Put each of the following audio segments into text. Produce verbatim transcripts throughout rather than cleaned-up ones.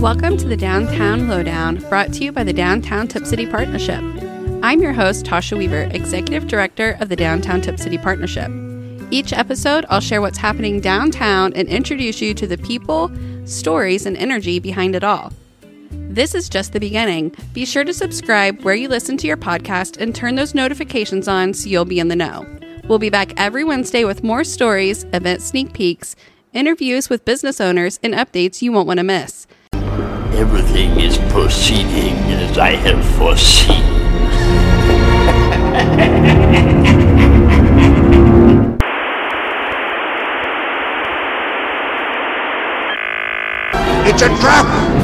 Welcome to the Downtown Lowdown, brought to you by the Downtown Tip City Partnership. I'm your host, Tasha Weaver, Executive Director of the Downtown Tip City Partnership. Each episode, I'll share what's happening downtown and introduce you to the people, stories, and energy behind it all. This is just the beginning. Be sure to subscribe where you listen to your podcast and turn those notifications on so you'll be in the know. We'll be back every Wednesday with more stories, event sneak peeks, interviews with business owners, and updates you won't want to miss. Everything is proceeding as I have foreseen. It's a trap!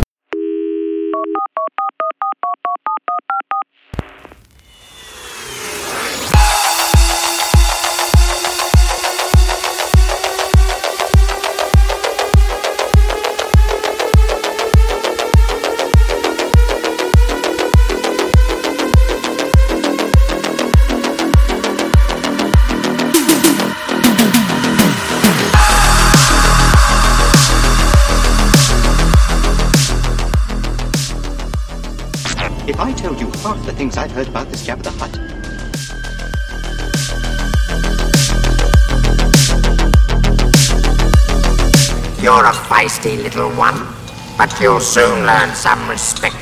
If I told you half the things I've heard about this Jabba the Hutt. You're a feisty little one, but you'll soon learn some respect.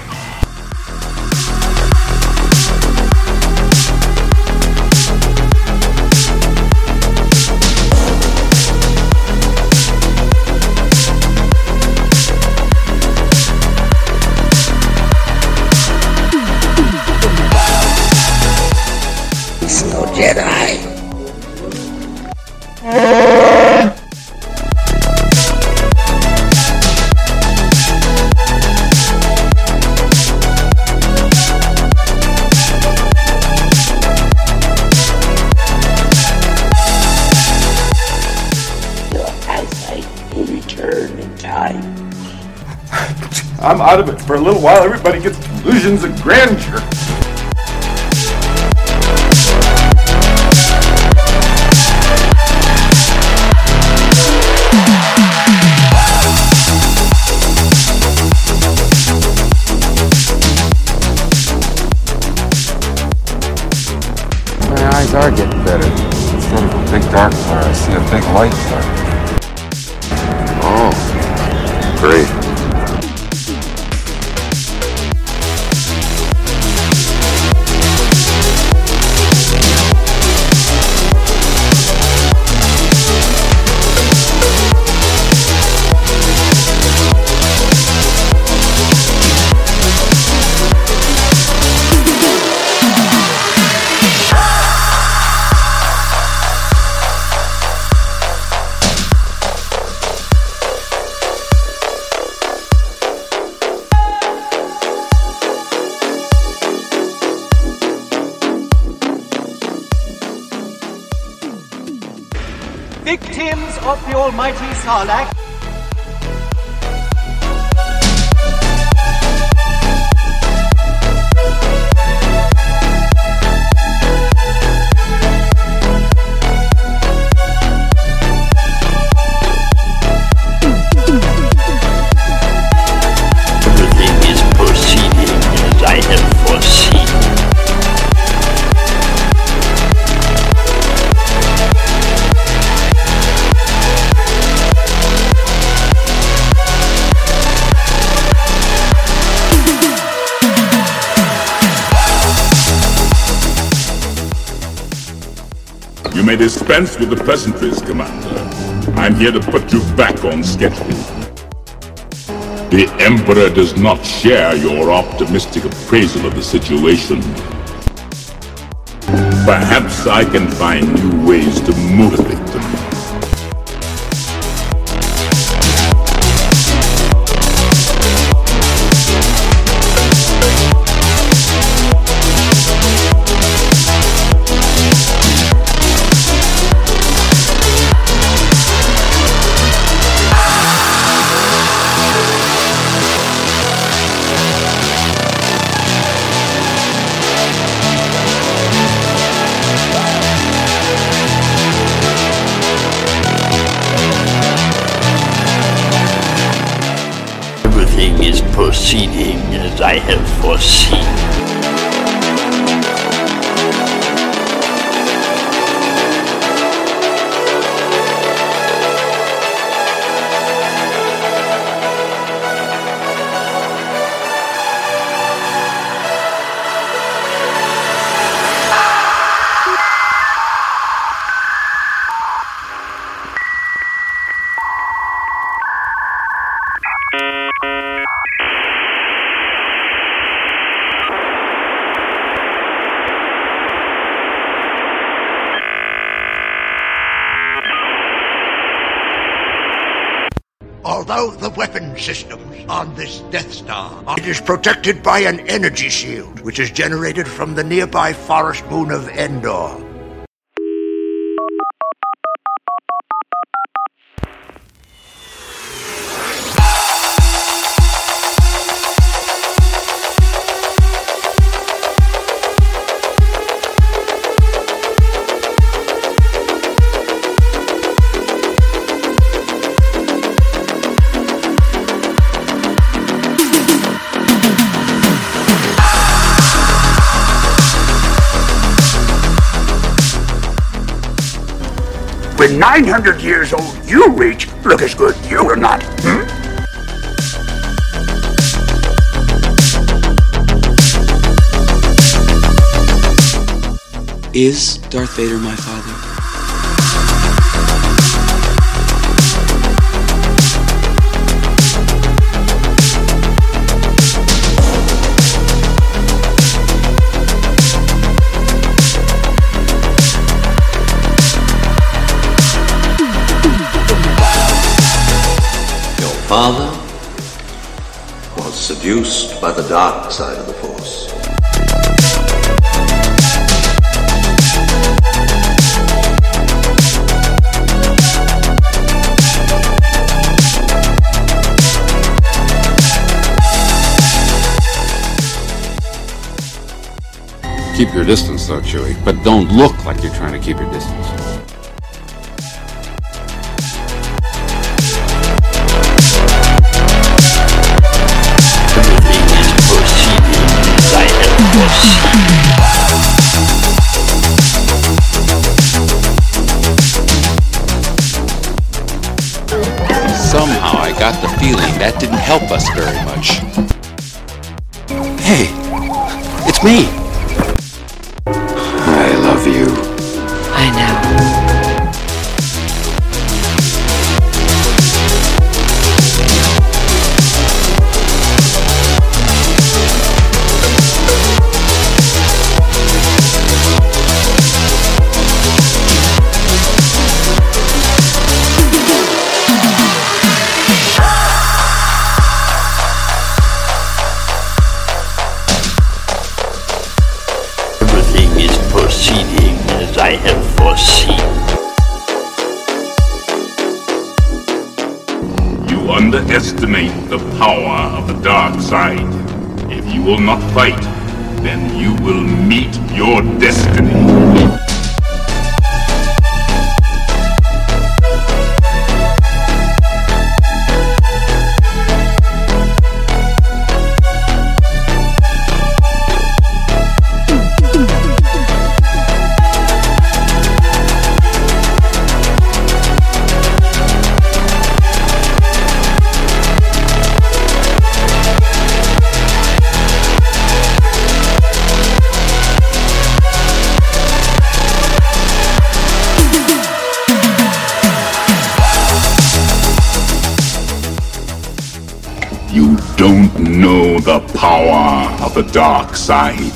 No Jedi. Your eyesight will return in time. I'm out of it for a little while. Everybody gets delusions of grandeur. My eyes are getting better. Instead of a big dark blur, I see a big light blur. Oh, great. Victims of the almighty Sarlacc. Everything is proceeding as I have foreseen. You may dispense with the pleasantries, Commander. I'm here to put you back on schedule. The Emperor does not share your optimistic appraisal of the situation. Perhaps I can find new ways to motivate them. proceeding as I have foreseen. Although the weapon systems on this Death Star, it is protected by an energy shield, which is generated from the nearby forest moon of Endor. When nine hundred years old you reach, look as good you will not, hmm? Is Darth Vader my father? Father was seduced by the dark side of the Force. Keep your distance, though, Chewie, but don't look like you're trying to keep your distance. Somehow I got the feeling that didn't help us very much. Hey, it's me. I love you. I know. Proceeding as I have foreseen. You underestimate the power of the dark side. If you will not fight, then you will meet your destiny. You don't know the power of the dark side.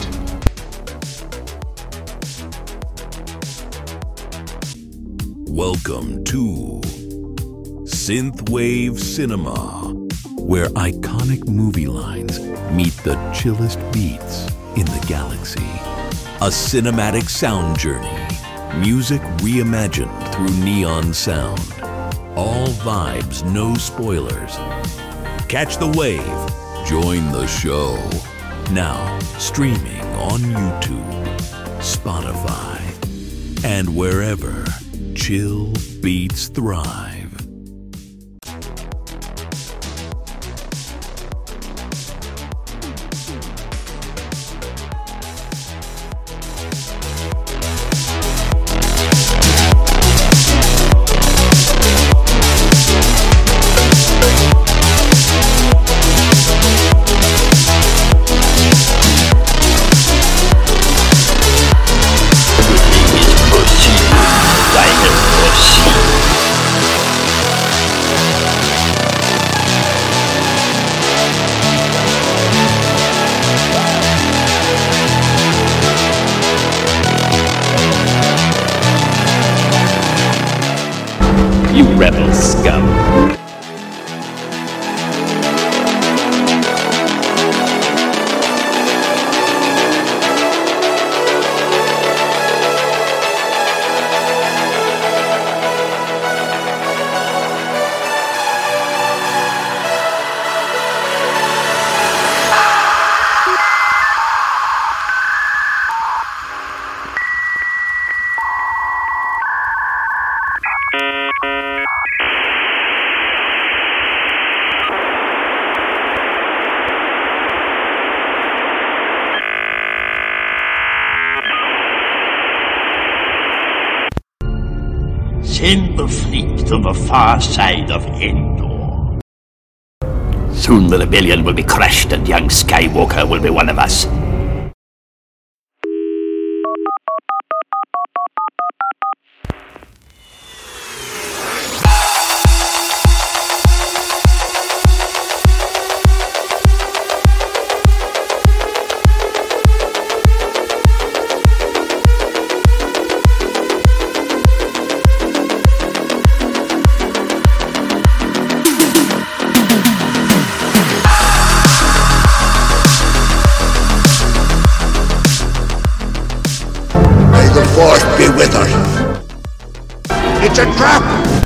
Welcome to Synthwave Cinema, where iconic movie lines meet the chillest beats in the galaxy. A cinematic sound journey, music reimagined through neon sound. All vibes, no spoilers. Catch the wave, join the show. Now streaming on YouTube, Spotify, and wherever chill beats thrive. rebel scum. Send the fleet to the far side of Endor. Soon the rebellion will be crushed and young Skywalker will be one of us. Force be with us. It's a trap!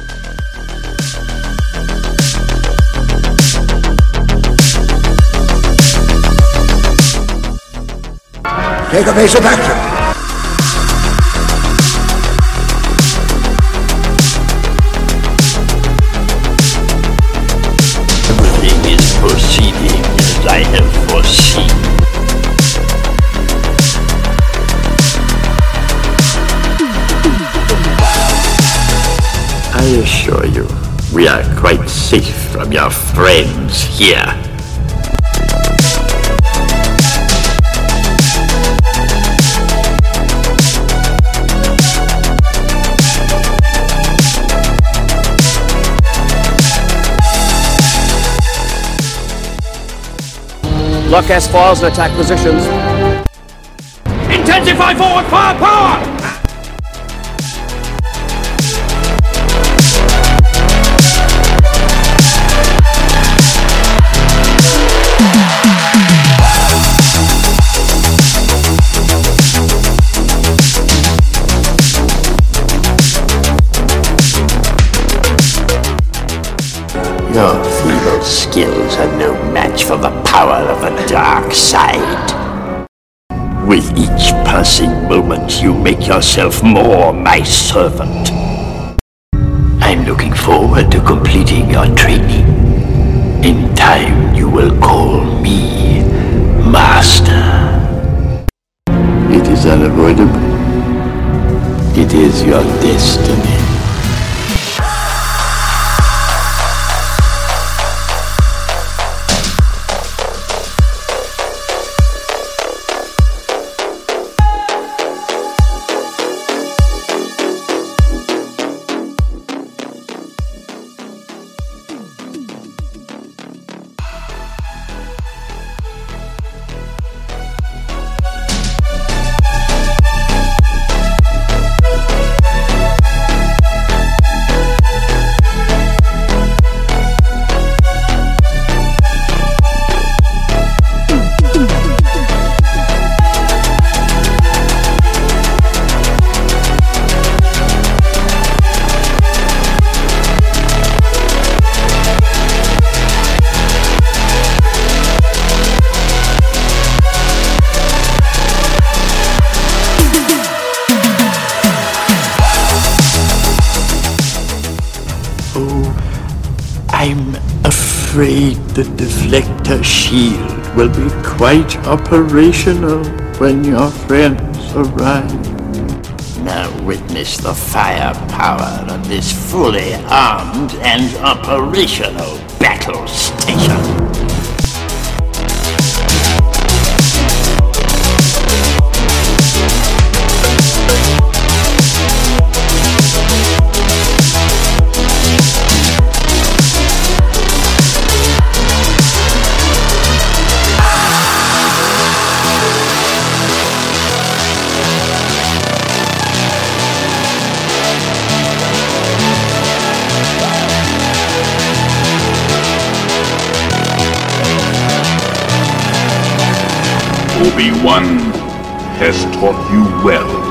Take evasive action. Everything is proceeding as I have foreseen. I assure you, we are quite safe from your friends here. Lock S files and attack positions. Intensify forward firepower! Your feeble skills are no match for the power of the dark side. With each passing moment, you make yourself more my servant. I'm looking forward to completing your training. In time, you will call me Master. It is unavoidable. It is your destiny. I'm afraid the deflector shield will be quite operational when your friends arrive. Now witness the firepower of this fully armed and operational battle station. Obi-Wan has taught you well.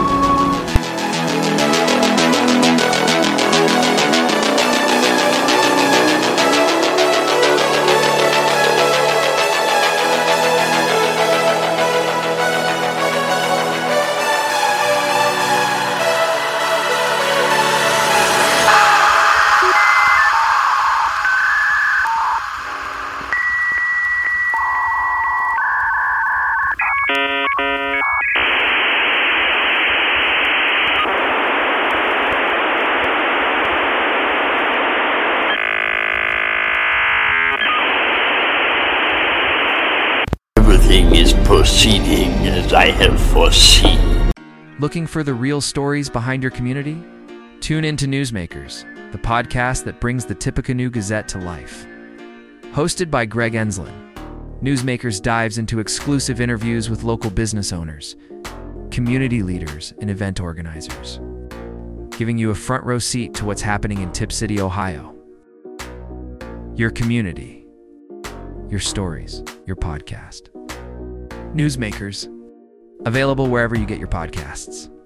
Everything is proceeding as I have foreseen. Looking for the real stories behind your community? Tune in to Newsmakers, the podcast that brings the Tippecanoe Gazette to life. Hosted by Greg Enslin, Newsmakers dives into exclusive interviews with local business owners, community leaders, and event organizers, giving you a front row seat to what's happening in Tipp City, Ohio. Your community, your stories, your podcast. Newsmakers, available wherever you get your podcasts.